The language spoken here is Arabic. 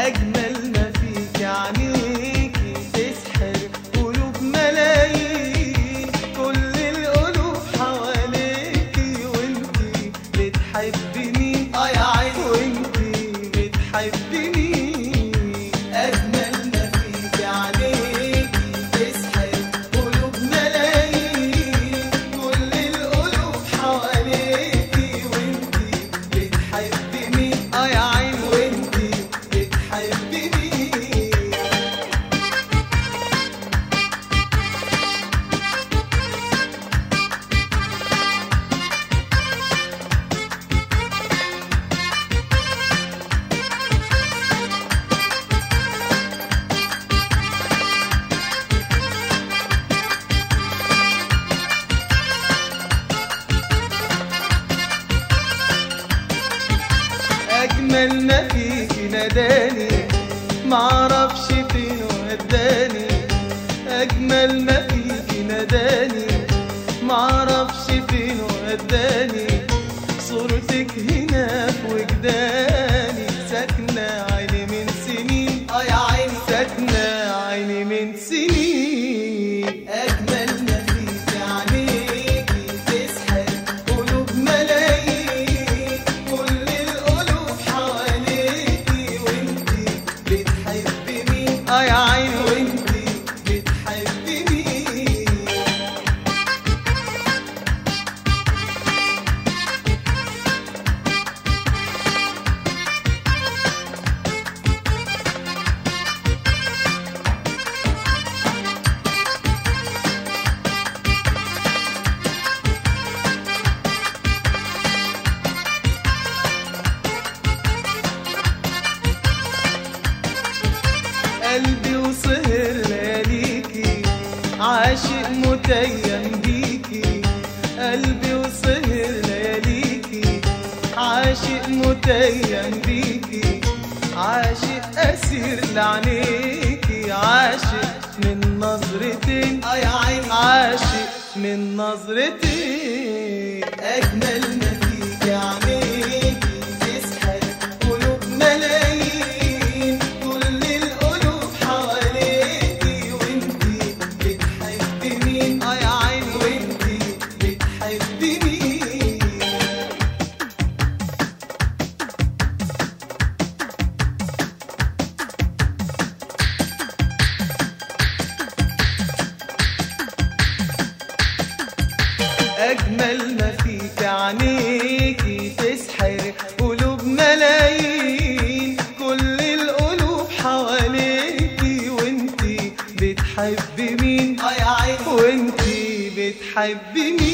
أجمل ما فيك عينيكي تسحر قلوب ملايين، كل القلوب حواليكي وانتي بتحبني يا عين وانتي بتحبني. أجمل ما فيك عينيكي تسحر قلوب ملايين، كل القلوب حواليكي وانتي بتحبني يا عين وانتي بتحبني. أجمل ما فيكي ناداني معرفش فين وداني، أجمل ما فيكي ناداني معرفش فين وداني، صورتك هنا في وجداني ساكنة عيني من سنين يا عيني ساكنة عيني من سنين. أجمل ما فيكي عينيكي تسحر قلوب ملايين، كل القلوب حواليكي وانتي بتحبني يا عيني وانتي بتحبني. قلبي وسهر لياليكي عاشق متيم بيكي، قلبي وسهر لياليكي عاشق متيم بيكي، عاشق أسير لعينيكي، عاشق من نظرتين يا عين عاشق من نظرتين. أجمل ما فيكي عينيكي تسحر قلوب ملايين، كل القلوب حواليكي وانتي بتحبني يا عين وانتي بتحبني. أجمل ما فيك عينيكي تسحر قلوب ملايين، كل القلوب حواليكي وانتي بتحبي مين يا عين وانتي بتحبي مين.